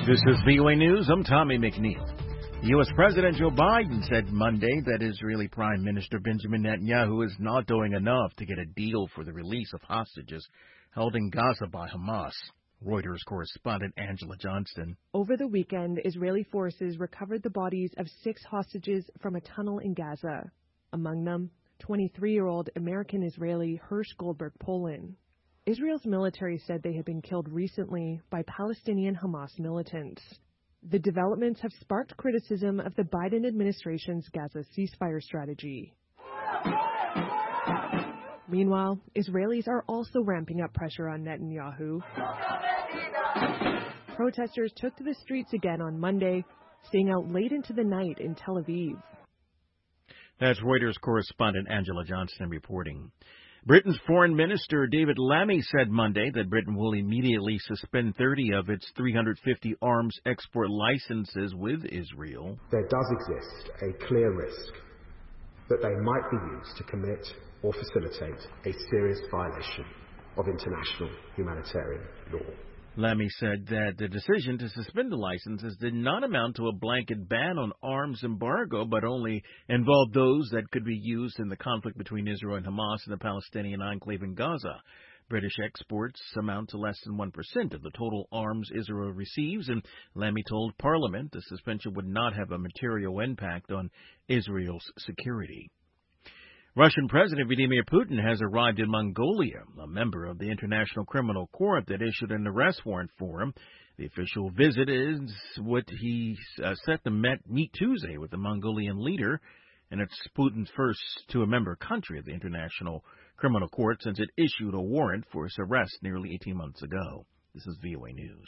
This is VOA News. I'm Tommy McNeil. U.S. President Joe Biden said Monday that Israeli Prime Minister Benjamin Netanyahu is not doing enough to get a deal for the release of hostages held in Gaza by Hamas. Reuters correspondent Angela Johnston. Over the weekend, Israeli forces recovered the bodies of 6 hostages from a tunnel in Gaza. Among them, 23-year-old American-Israeli Hirsch Goldberg Polin. Israel's military said they had been killed recently by Palestinian Hamas militants. The developments have sparked criticism of the Biden administration's Gaza ceasefire strategy. Meanwhile, Israelis are also ramping up pressure on Netanyahu. Protesters took to the streets again on Monday, staying out late into the night in Tel Aviv. That's Reuters correspondent Angela Johnston reporting. Britain's Foreign Minister David Lammy said Monday that Britain will immediately suspend 30 of its 350 arms export licenses with Israel. There does exist a clear risk that they might be used to commit or facilitate a serious violation of international humanitarian law. Lammy said that the decision to suspend the licenses did not amount to a blanket ban on arms embargo, but only involved those that could be used in the conflict between Israel and Hamas in the Palestinian enclave in Gaza. British exports amount to less than 1% of the total arms Israel receives, and Lammy told Parliament the suspension would not have a material impact on Israel's security. Russian President Vladimir Putin has arrived in Mongolia, a member of the International Criminal Court that issued an arrest warrant for him. The official visit is what he set to meet Tuesday with the Mongolian leader, and it's Putin's first to a member country of the International Criminal Court since it issued a warrant for his arrest nearly 18 months ago. This is VOA News.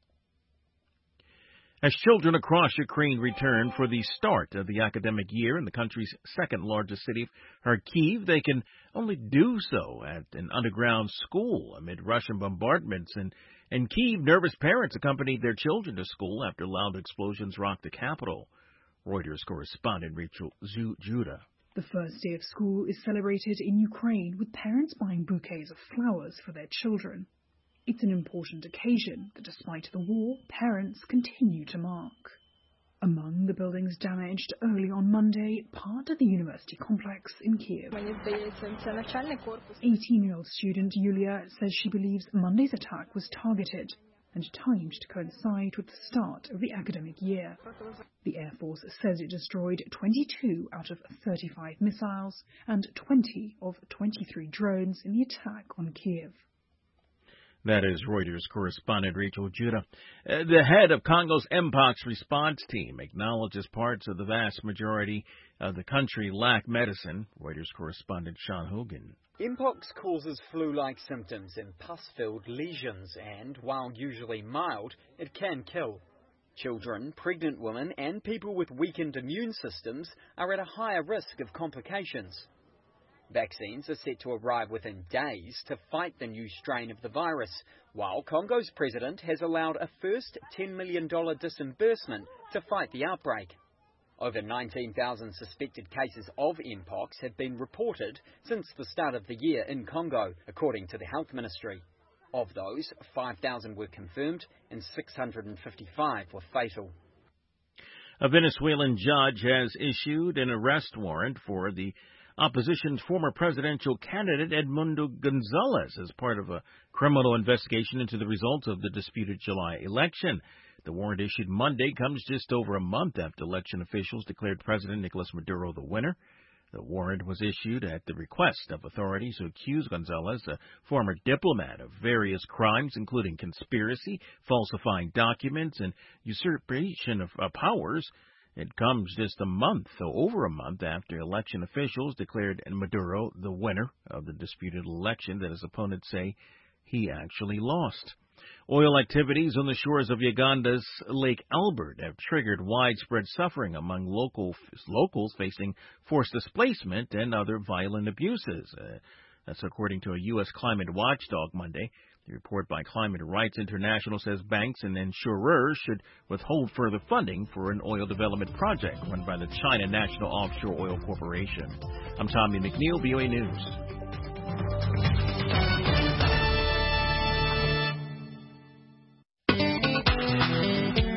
As children across Ukraine return for the start of the academic year in the country's second-largest city, Kharkiv, they can only do so at an underground school amid Russian bombardments. In Kyiv, nervous parents accompanied their children to school after loud explosions rocked the capital. Reuters correspondent Rachel Judah. The first day of school is celebrated in Ukraine with parents buying bouquets of flowers for their children. It's an important occasion that, despite the war, parents continue to mark. Among the buildings damaged early on Monday, part of the university complex in Kiev. 18-year-old student Yulia says she believes Monday's attack was targeted and timed to coincide with the start of the academic year. The Air Force says it destroyed 22 out of 35 missiles and 20 of 23 drones in the attack on Kiev. That is Reuters correspondent Rachel Judah. The head of Congo's Mpox response team acknowledges parts of the vast majority of the country lack medicine. Reuters correspondent Sean Hogan. Mpox causes flu-like symptoms and pus-filled lesions, and while usually mild, it can kill. Children, pregnant women and people with weakened immune systems are at a higher risk of complications. Vaccines are set to arrive within days to fight the new strain of the virus, while Congo's president has allowed a first $10 million disbursement to fight the outbreak. Over 19,000 suspected cases of Mpox have been reported since the start of the year in Congo, according to the Health Ministry. Of those, 5,000 were confirmed and 655 were fatal. A Venezuelan judge has issued an arrest warrant for the opposition's former presidential candidate Edmundo Gonzalez as part of a criminal investigation into the results of the disputed July election. The warrant issued Monday comes just over a month after election officials declared President Nicolas Maduro the winner. The warrant was issued at the request of authorities who accuse Gonzalez, a former diplomat, of various crimes, including conspiracy, falsifying documents, and usurpation of powers. It comes just over a month after election officials declared Maduro the winner of the disputed election that his opponents say he actually lost. Oil activities on the shores of Uganda's Lake Albert have triggered widespread suffering among locals facing forced displacement and other violent abuses. That's according to a U.S. climate watchdog Monday. The report by Climate Rights International says banks and insurers should withhold further funding for an oil development project run by the China National Offshore Oil Corporation. I'm Tommy McNeil, VOA News.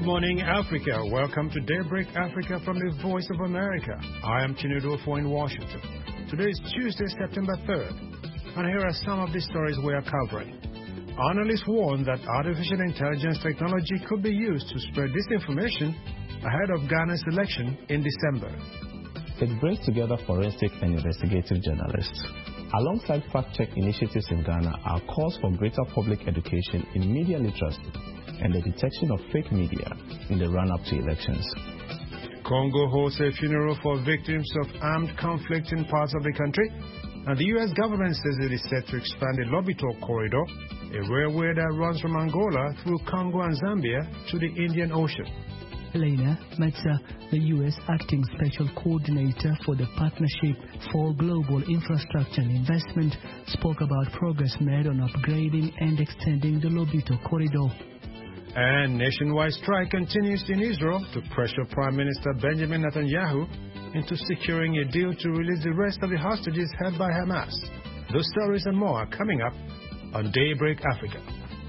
morning, Africa. Welcome to Daybreak Africa from the Voice of America. I am Chinedu Ofo in Washington. Today is Tuesday, September 3rd, and here are some of the stories we are covering. Analysts warn that artificial intelligence technology could be used to spread disinformation ahead of Ghana's election in December. It brings together forensic and investigative journalists. Alongside fact-check initiatives in Ghana are calls for greater public education in media literacy and the detection of fake media in the run-up to elections. Congo holds a funeral for victims of armed conflict in parts of the country, and the U.S. government says it is set to expand the Lobito Corridor, a railway that runs from Angola through Congo and Zambia to the Indian Ocean. Elena Metza, the U.S. Acting Special Coordinator for the Partnership for Global Infrastructure and Investment, spoke about progress made on upgrading and extending the Lobito Corridor. And nationwide strike continues in Israel to pressure Prime Minister Benjamin Netanyahu into securing a deal to release the rest of the hostages held by Hamas. Those stories and more are coming up on Daybreak Africa.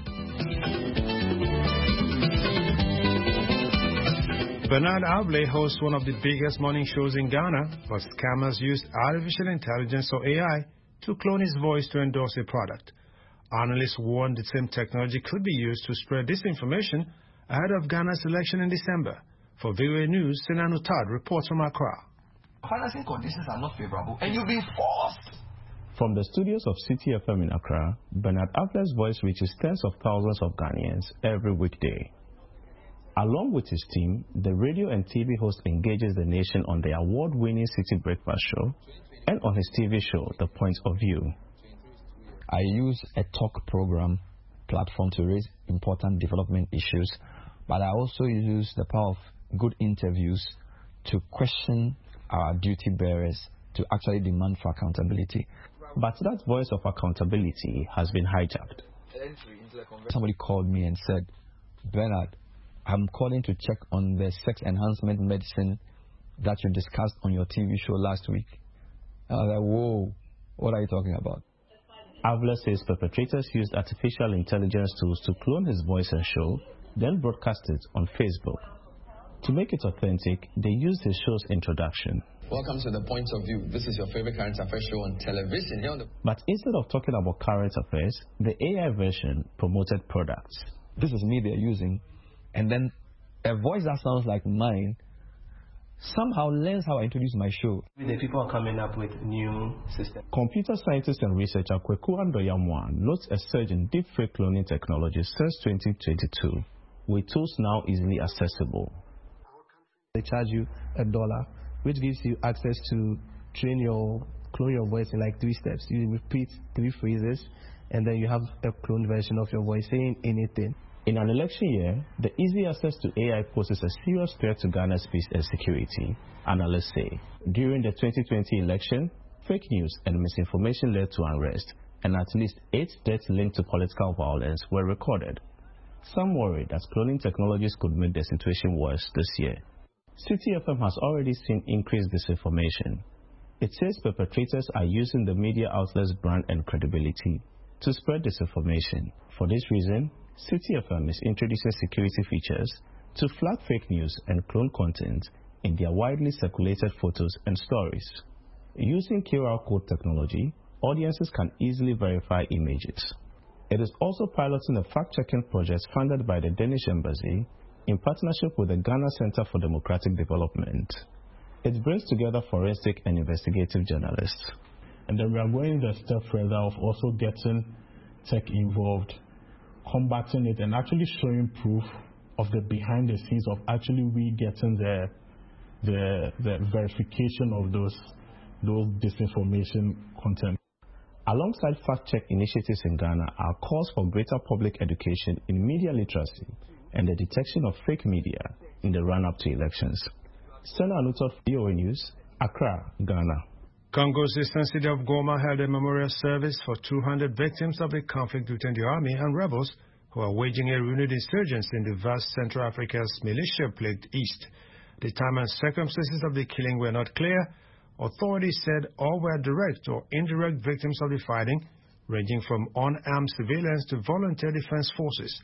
Bernard Ablay hosts one of the biggest morning shows in Ghana, but scammers used artificial intelligence or AI to clone his voice to endorse a product. Analysts warn the same technology could be used to spread disinformation ahead of Ghana's election in December. For VOA News, Sinan Utad reports from Accra. Financing conditions are not favorable, and you've been forced. From the studios of City FM in Accra, Bernard Ablay's voice reaches tens of thousands of Ghanaians every weekday. Along with his team, the radio and TV host engages the nation on the award-winning City Breakfast Show and on his TV show, The Point of View. I use a talk program platform to raise important development issues, but I also use the power of good interviews to question our duty bearers to actually demand for accountability. But that voice of accountability has been hijacked. Somebody called me and said, Bernard, I'm calling to check on the sex enhancement medicine that you discussed on your TV show last week. I was like, whoa, what are you talking about? Ablay says perpetrators used artificial intelligence tools to clone his voice and show, then broadcast it on Facebook. To make it authentic, they used his show's introduction. Welcome to The Point of View. This is your favorite current affairs show on television. But instead of talking about current affairs, the AI version promoted products. This is me they're using, and then a voice that sounds like mine somehow learns how I introduce my show. The people are coming up with new systems. Computer scientist and researcher Kweku Andoyamwa notes a surge in deepfake cloning technology since 2022, with tools now easily accessible. They charge you $1, which gives you access to clone your voice in like 3 steps. You repeat 3 phrases, and then you have a cloned version of your voice saying anything. In an election year, the easy access to AI poses a serious threat to Ghana's peace and security, analysts say. During the 2020 election, fake news and misinformation led to unrest, and at least 8 deaths linked to political violence were recorded. Some worry that cloning technologies could make the situation worse this year. City FM has already seen increased disinformation. It says perpetrators are using the media outlet's brand and credibility to spread disinformation. For this reason, City FM is introducing security features to flag fake news and clone content in their widely circulated photos and stories. Using QR code technology, audiences can easily verify images. It is also piloting a fact-checking project funded by the Danish Embassy in partnership with the Ghana Center for Democratic Development. It brings together forensic and investigative journalists. And then we are going the step further of also getting tech involved, combating it, and actually showing proof of the behind the scenes of actually we getting the verification of those disinformation content. Alongside fact-check initiatives in Ghana are calls for greater public education in media literacy and the detection of fake media in the run-up to elections. Sena Anutot, VOA News, Accra, Ghana. Congo's eastern city of Goma held a memorial service for 200 victims of the conflict between the army and rebels who are waging a renewed insurgency in the vast Central Africa's militia-plagued east. The time and circumstances of the killing were not clear. Authorities said all were direct or indirect victims of the fighting, ranging from unarmed civilians to volunteer defense forces.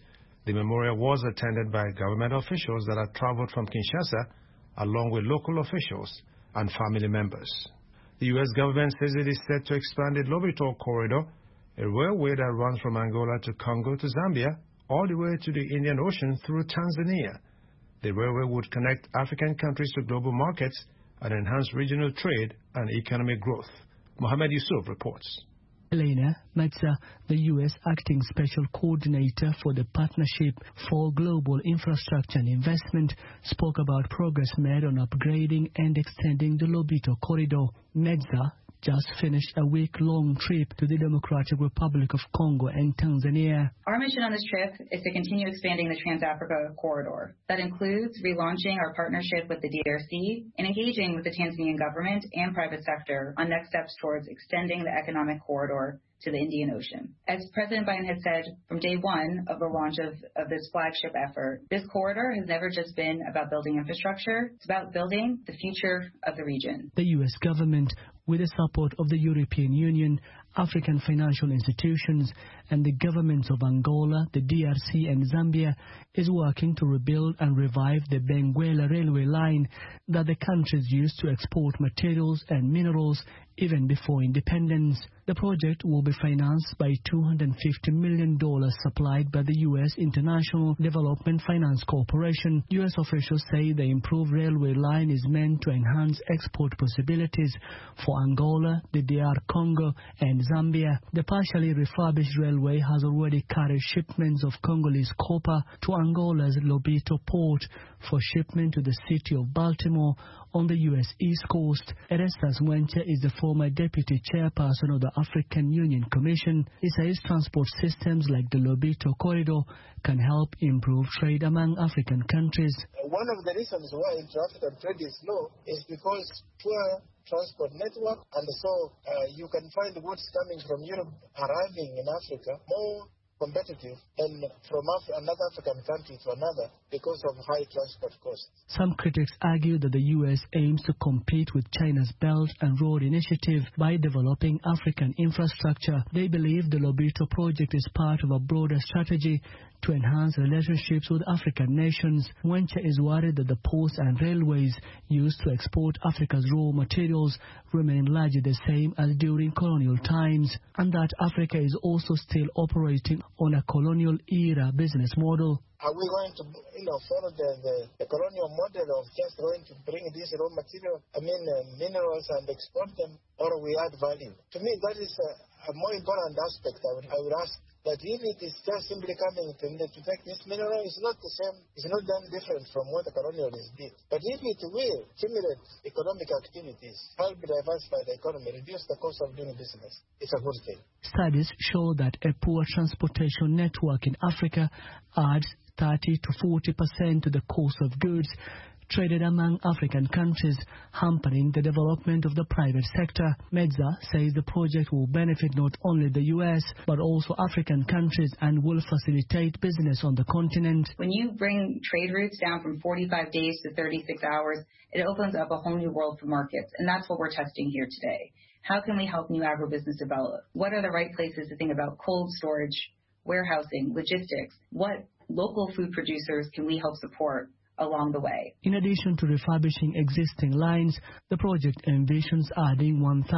The memorial was attended by government officials that had traveled from Kinshasa, along with local officials and family members. The U.S. government says it is set to expand the Lobito Corridor, a railway that runs from Angola to Congo to Zambia, all the way to the Indian Ocean through Tanzania. The railway would connect African countries to global markets and enhance regional trade and economic growth. Mohamed Yusuf reports. Elena Metza, the U.S. Acting Special Coordinator for the Partnership for Global Infrastructure and Investment, spoke about progress made on upgrading and extending the Lobito Corridor. Metza just finished a week-long trip to the Democratic Republic of Congo and Tanzania. Our mission on this trip is to continue expanding the Trans-Africa Corridor. That includes relaunching our partnership with the DRC and engaging with the Tanzanian government and private sector on next steps towards extending the economic corridor to the Indian Ocean. As President Biden has said from day one of the launch of this flagship effort, this corridor has never just been about building infrastructure. It's about building the future of the region. The U.S. government, with the support of the European Union, African financial institutions, and the governments of Angola, the DRC, and Zambia, is working to rebuild and revive the Benguela railway line that the countries used to export materials and minerals even before independence. The project will be financed by $250 million supplied by the U.S. International Development Finance Corporation. U.S. officials say the improved railway line is meant to enhance export possibilities for Angola, the DR Congo, and Zambia. The partially refurbished railway has already carried shipments of Congolese copper to Angola's Lobito port for shipment to the city of Baltimore on the U.S. East Coast. Erastus Mwenche is the former deputy chairperson of the African Union Commission. He says transport systems like the Lobito Corridor can help improve trade among African countries. One of the reasons why inter-African trade is low is because poor transport network, and so you can find goods coming from Europe arriving in Africa more competitive than from another African country to another because of high transport costs. Some critics argue that the U.S. aims to compete with China's Belt and Road Initiative by developing African infrastructure. They believe the Lobito project is part of a broader strategy to enhance relationships with African nations. Mwenche is worried that the ports and railways used to export Africa's raw materials remain largely the same as during colonial times, and that Africa is also still operating on a colonial-era business model. Are we going to follow the colonial model of just going to bring these raw material, minerals, and export them, or we add value? To me, that is a more important aspect I would ask. That if it is just simply coming to take this mineral, it's not the same, it's not that different from what the colonialists did. But if it will stimulate economic activities, help diversify the economy, reduce the cost of doing business, it's a good thing. Studies show that a poor transportation network in Africa adds 30 to 40% to the cost of goods traded among African countries, hampering the development of the private sector. Metza says the project will benefit not only the U.S., but also African countries and will facilitate business on the continent. When you bring trade routes down from 45 days to 36 hours, it opens up a whole new world for markets, and that's what we're testing here today. How can we help new agribusiness develop? What are the right places to think about cold storage, warehousing, logistics? What local food producers can we help support along the way? In addition to refurbishing existing lines, the project envisions adding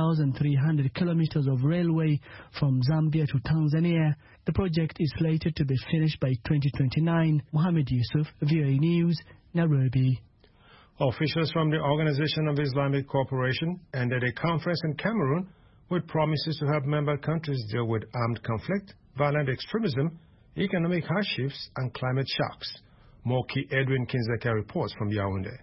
1,300 kilometers of railway from Zambia to Tanzania. The project is slated to be finished by 2029. Mohamed Yusuf, VOA News, Nairobi. Officials from the Organization of Islamic Cooperation ended a conference in Cameroon with promises to help member countries deal with armed conflict, violent extremism, economic hardships, and climate shocks. Moki Edwin Kinzeka reports from Yaoundé.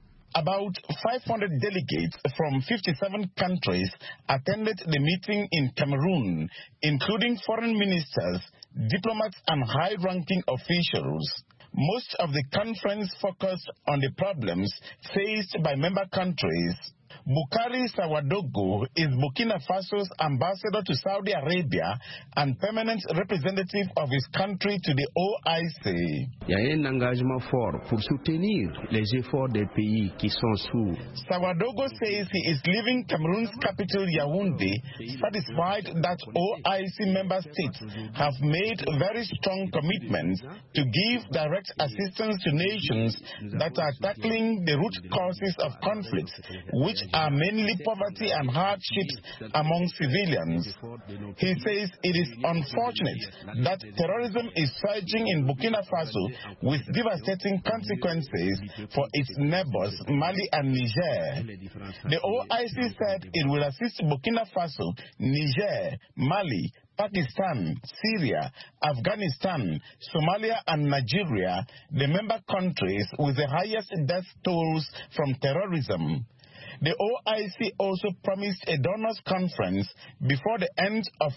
About 500 delegates from 57 countries attended the meeting in Cameroon, including foreign ministers, diplomats, and high-ranking officials. Most of the conference focused on the problems faced by member countries. Bukari Sawadogo is Burkina Faso's ambassador to Saudi Arabia and permanent representative of his country to the OIC. Il y a un engagement fort pour soutenir les efforts des pays qui sont sous. Sawadogo says he is leaving Cameroon's capital Yaoundé satisfied that OIC member states have made very strong commitments to give direct assistance to nations that are tackling the root causes of conflicts, which are mainly poverty and hardships among civilians. He says it is unfortunate that terrorism is surging in Burkina Faso with devastating consequences for its neighbors, Mali and Niger. The OIC said it will assist Burkina Faso, Niger, Mali, Pakistan, Syria, Afghanistan, Somalia and Nigeria, the member countries with the highest death tolls from terrorism. The OIC also promised a donors conference before the end of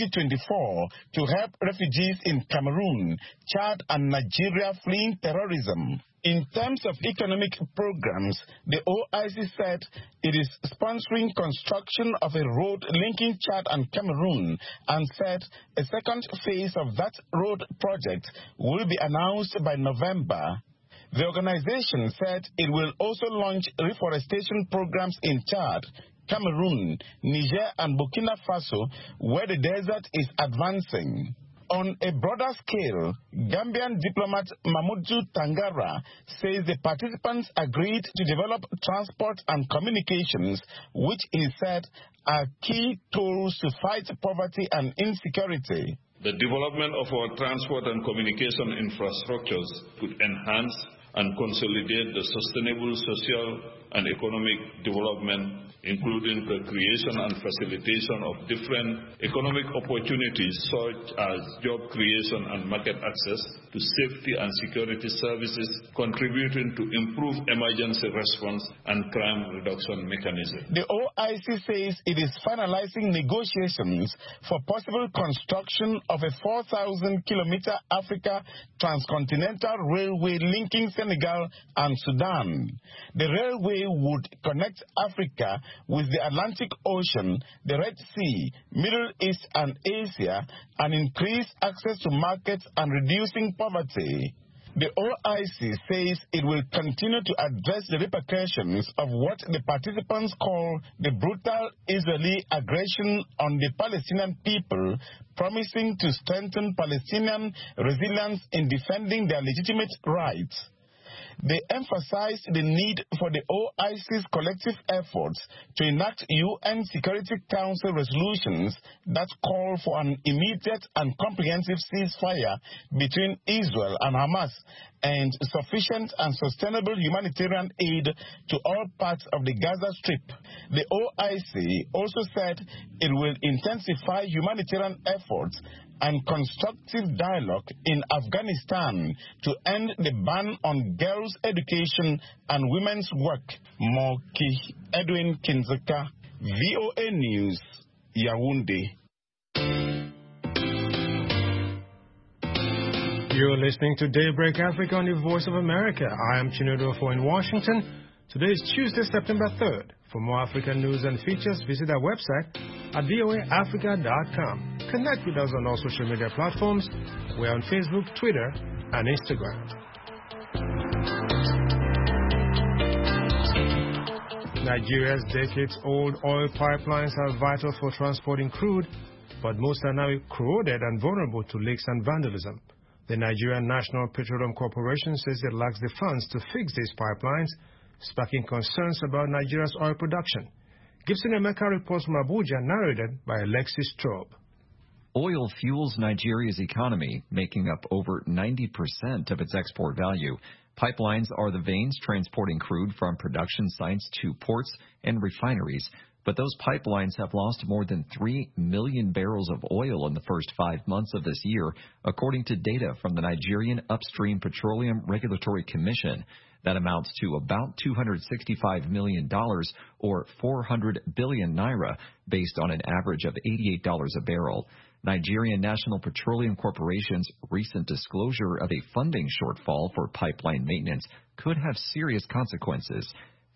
2024 to help refugees in Cameroon, Chad and Nigeria fleeing terrorism. In terms of economic programs, the OIC said it is sponsoring construction of a road linking Chad and Cameroon and said a second phase of that road project will be announced by November. The organization said it will also launch reforestation programs in Chad, Cameroon, Niger and Burkina Faso, where the desert is advancing. On a broader scale, Gambian diplomat Mamudu Tangara says the participants agreed to develop transport and communications, which he said are key tools to fight poverty and insecurity. The development of our transport and communication infrastructures could enhance and consolidate the sustainable social and economic development, including the creation and facilitation of different economic opportunities such as job creation and market access to safety and security services, contributing to improved emergency response and crime reduction mechanisms. The OIC says it is finalizing negotiations for possible construction of a 4,000-kilometer Africa transcontinental railway linking Senegal and Sudan. The railway would connect Africa with the Atlantic Ocean, the Red Sea, Middle East and Asia, and increase access to markets and reducing poverty. The OIC says it will continue to address the repercussions of what the participants call the brutal Israeli aggression on the Palestinian people, promising to strengthen Palestinian resilience in defending their legitimate rights. They emphasized the need for the OIC's collective efforts to enact UN Security Council resolutions that call for an immediate and comprehensive ceasefire between Israel and Hamas and sufficient and sustainable humanitarian aid to all parts of the Gaza Strip. The OIC also said it will intensify humanitarian efforts and constructive dialogue in Afghanistan to end the ban on girls' education and women's work. Moki Edwin Kinzeka, VOA News, Yaoundé. You're listening to Daybreak Africa on the Voice of America. I am Chinedu Ofo in Washington. Today is Tuesday, September 3rd. For more African news and features, visit our website at voaafrica.com. Connect with us on all social media platforms. We're on Facebook, Twitter, and Instagram. Nigeria's decades-old oil pipelines are vital for transporting crude, but most are now corroded and vulnerable to leaks and vandalism. The Nigerian National Petroleum Corporation says it lacks the funds to fix these pipelines, sparking concerns about Nigeria's oil production. Gibson Emeka reports from Abuja, narrated by Alexis Straub. Oil fuels Nigeria's economy, making up over 90% of its export value. Pipelines are the veins transporting crude from production sites to ports and refineries. But those pipelines have lost more than 3 million barrels of oil in the first 5 months of this year, according to data from the Nigerian Upstream Petroleum Regulatory Commission. That amounts to about $265 million, or 400 billion naira, based on an average of $88 a barrel. Nigerian National Petroleum Corporation's recent disclosure of a funding shortfall for pipeline maintenance could have serious consequences.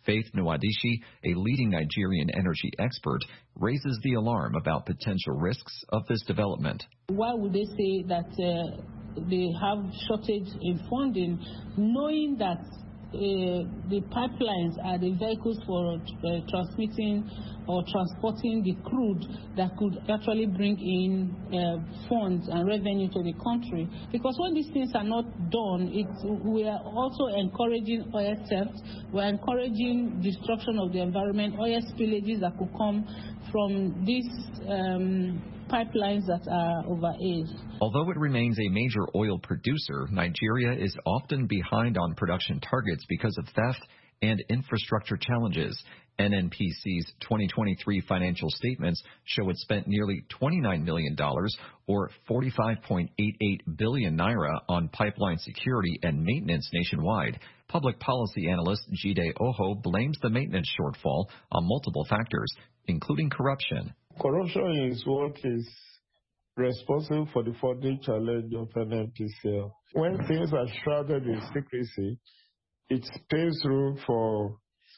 Faith Nwaddishi, a leading Nigerian energy expert, raises the alarm about potential risks of this development. Why would they say that they have shortage in funding, knowing that the pipelines are the vehicles for transmitting or transporting the crude that could actually bring in funds and revenue to the country? Because when these things are not done, we are also encouraging oil theft, we are encouraging destruction of the environment, oil spillages that could come from these pipelines that are overaged. Although it remains a major oil producer, Nigeria is often behind on production targets because of theft and infrastructure challenges. NNPC's 2023 financial statements show it spent nearly $29 million, or 45.88 billion naira, on pipeline security and maintenance nationwide. Public policy analyst Jide Oho blames the maintenance shortfall on multiple factors, including corruption. Corruption is what is responsible for the funding challenge of NNPCL. When things are shrouded in secrecy, it paves room for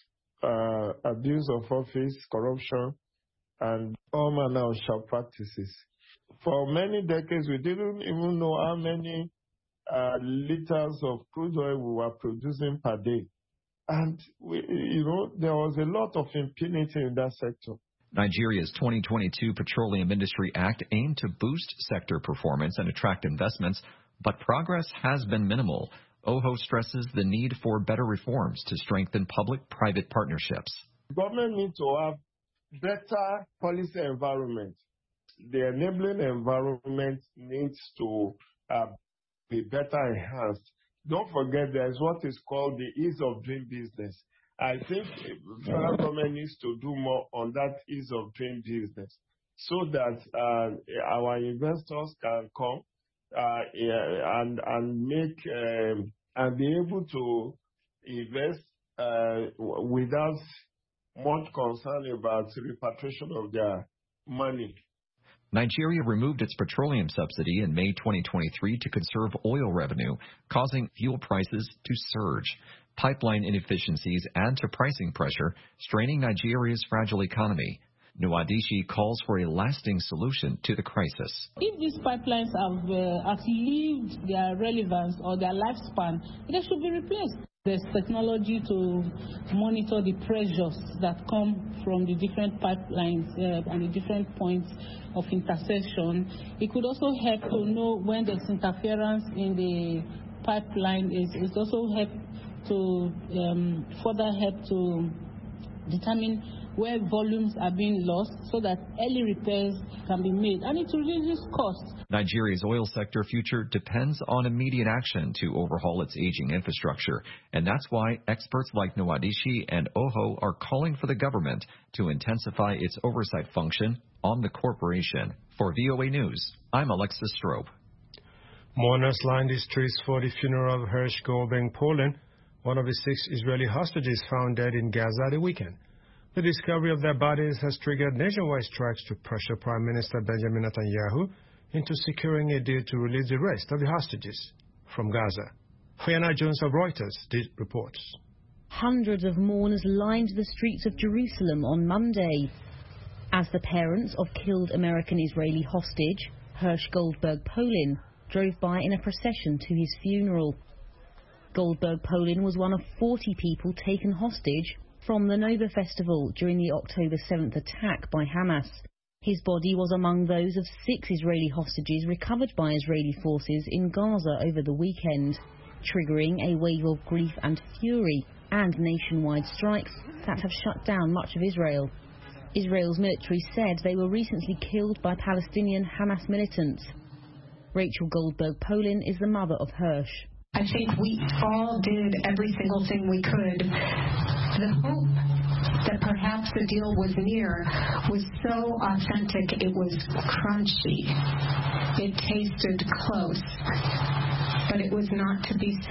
abuse of office, corruption, and all manner of sharp practices. For many decades, we didn't even know how many liters of crude oil we were producing per day. And, there was a lot of impunity in that sector. Nigeria's 2022 Petroleum Industry Act aimed to boost sector performance and attract investments, but progress has been minimal. Oho stresses the need for better reforms to strengthen public-private partnerships. Government needs to have better policy environment. The enabling environment needs to be better enhanced. Don't forget there is what is called the ease of doing business. I think federal government needs to do more on that ease of doing business so that our investors can come and make and be able to invest without much concern about repatriation of their money. Nigeria removed its petroleum subsidy in May 2023 to conserve oil revenue, causing fuel prices to surge. Pipeline inefficiencies add to pricing pressure, straining Nigeria's fragile economy. Nwaddishi calls for a lasting solution to the crisis. If these pipelines have outlived their relevance or their lifespan, they should be replaced. There's technology to monitor the pressures that come from the different pipelines and the different points of intersection. It could also help to know when there's interference in the pipeline. It also help to further help to determine where volumes are being lost so that early repairs can be made, and it reduces costs. Nigeria's oil sector future depends on immediate action to overhaul its aging infrastructure, and that's why experts like Nwaddishi and Oho are calling for the government to intensify its oversight function on the corporation. For VOA News, I'm Alexis Strobe. Mourners lined the streets for the funeral of Hersh Goldberg Polin, one of the 6 Israeli hostages found dead in Gaza the weekend. The discovery of their bodies has triggered nationwide strikes to pressure Prime Minister Benjamin Netanyahu into securing a deal to release the rest of the hostages from Gaza. Fiona Jones of Reuters reports. Hundreds of mourners lined the streets of Jerusalem on Monday as the parents of killed American-Israeli hostage Hersh Goldberg Polin drove by in a procession to his funeral. Goldberg Polin was one of 40 people taken hostage from the Nova Festival during the October 7th attack by Hamas. His body was among those of 6 Israeli hostages recovered by Israeli forces in Gaza over the weekend, triggering a wave of grief and fury and nationwide strikes that have shut down much of Israel. Israel's military said they were recently killed by Palestinian Hamas militants. Rachel Goldberg Polin is the mother of Hersh. I think we all did every single thing we could. The hope that perhaps the deal was near was so authentic, it was crunchy. It tasted close, but it was not to be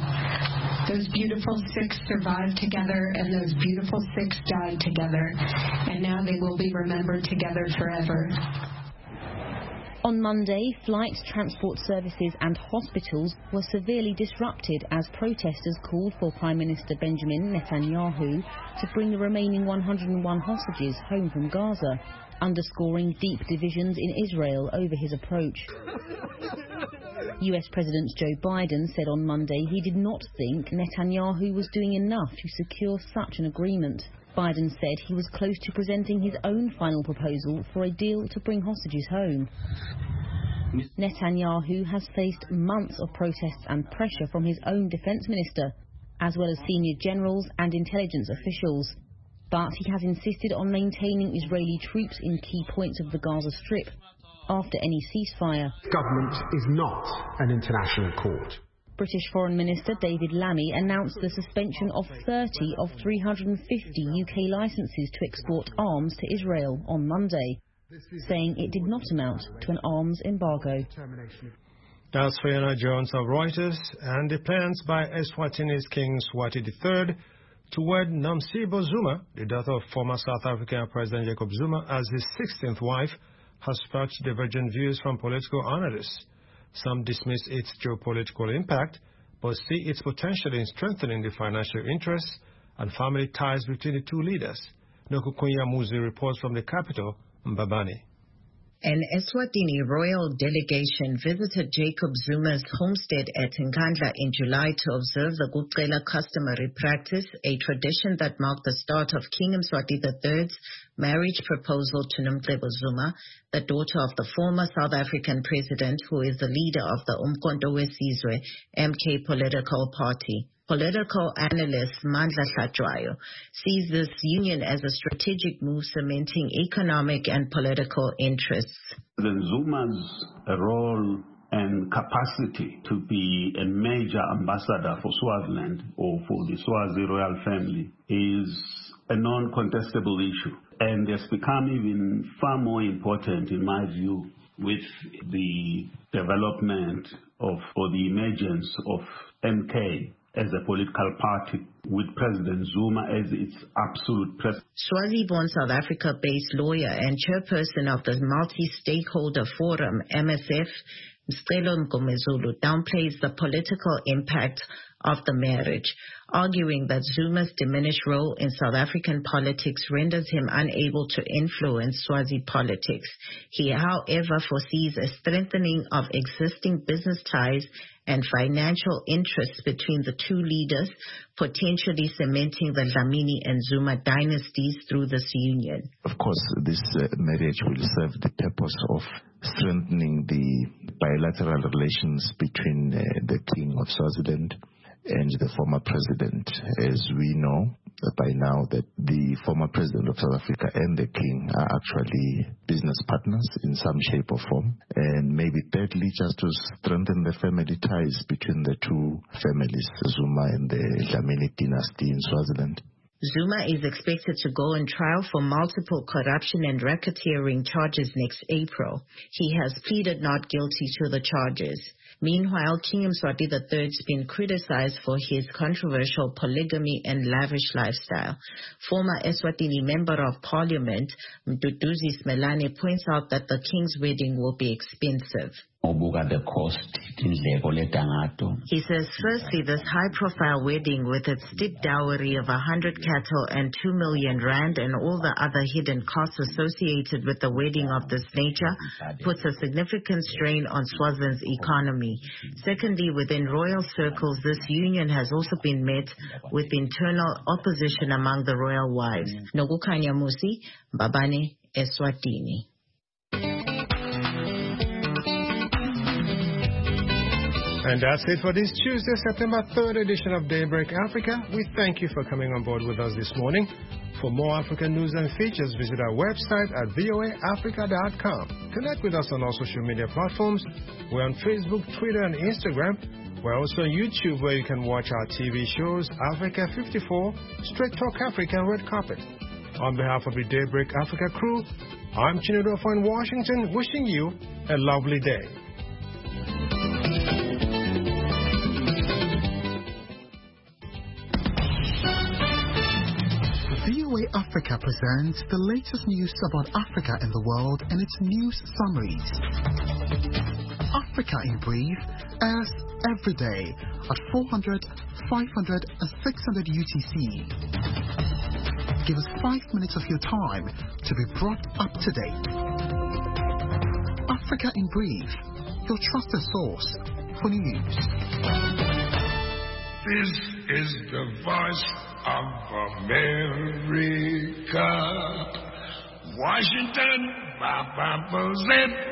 so. Those beautiful 6 survived together, and those beautiful 6 died together, and now they will be remembered together forever. On Monday, flights, transport services and hospitals were severely disrupted as protesters called for Prime Minister Benjamin Netanyahu to bring the remaining 101 hostages home from Gaza, underscoring deep divisions in Israel over his approach. US President Joe Biden said on Monday he did not think Netanyahu was doing enough to secure such an agreement. Biden said he was close to presenting his own final proposal for a deal to bring hostages home. Netanyahu has faced months of protests and pressure from his own defense minister, as well as senior generals and intelligence officials. But he has insisted on maintaining Israeli troops in key points of the Gaza Strip after any ceasefire. Government is not an international court. British Foreign Minister David Lammy announced the suspension of 30 of 350 UK licences to export arms to Israel on Monday, saying it did not amount to an arms embargo. That's Fiona Jones of Reuters, and the plans by Eswatini's King Mswati III to wed Nomsibo Zuma, the daughter of former South African President Jacob Zuma, as his 16th wife, has sparked divergent views from political analysts. Some dismiss its geopolitical impact, but see its potential in strengthening the financial interests and family ties between the two leaders. Nokukunya Muzi reports from the capital, Mbabane. An Eswatini royal delegation visited Jacob Zuma's homestead at Nkandla in July to observe the Kucela customary practice, a tradition that marked the start of King Mswati III's marriage proposal to Nomcebo Zuma, the daughter of the former South African president, who is the leader of the Umkhonto weSizwe MK political party. Political analyst Mandla Hlatshwayo sees this union as a strategic move cementing economic and political interests. President Zuma's role and capacity to be a major ambassador for Swaziland or for the Swazi royal family is a non-contestable issue, and has become even far more important, in my view, with the development of or the emergence of MK as a political party, with President Zuma as its absolute president. Swazi-born South Africa-based lawyer and chairperson of the Multi-Stakeholder Forum, MSF, Mscelo Mgomezulu, downplays the political impact of the marriage, arguing that Zuma's diminished role in South African politics renders him unable to influence Swazi politics. He, however, foresees a strengthening of existing business ties and financial interests between the two leaders, potentially cementing the Dlamini and Zuma dynasties through this union. Of course, this marriage will serve the purpose of strengthening the bilateral relations between the King of Swaziland and the former president. As we know by now that the former president of South Africa and the king are actually business partners in some shape or form. And maybe thirdly, just to strengthen the family ties between the two families, Zuma and the Dlamini dynasty in Swaziland. Zuma is expected to go on trial for multiple corruption and racketeering charges next April. He has pleaded not guilty to the charges. Meanwhile, King Mswati III has been criticized for his controversial polygamy and lavish lifestyle. Former Eswatini Member of Parliament, Mduduzi Smelane, points out that the king's wedding will be expensive. The cost. He says, firstly, this high-profile wedding with its steep dowry of 100 cattle and 2 million rand and all the other hidden costs associated with the wedding of this nature puts a significant strain on Swaziland's economy. Secondly, within royal circles, this union has also been met with internal opposition among the royal wives. Nokukhanya Musi, Mbabane, Eswatini. And that's it for this Tuesday, September 3rd edition of Daybreak Africa. We thank you for coming on board with us this morning. For more African news and features, visit our website at voaafrica.com. Connect with us on all social media platforms. We're on Facebook, Twitter, and Instagram. We're also on YouTube, where you can watch our TV shows, Africa 54, Straight Talk Africa, and Red Carpet. On behalf of the Daybreak Africa crew, I'm Chinedu in Washington, wishing you a lovely day. VOA Africa presents the latest news about Africa and the world and its news summaries. Africa in Brief airs every day at 400, 500 and 600 UTC. Give us 5 minutes of your time to be brought up to date. Africa in Brief, your trusted source for news. This is the voice of America. Washington,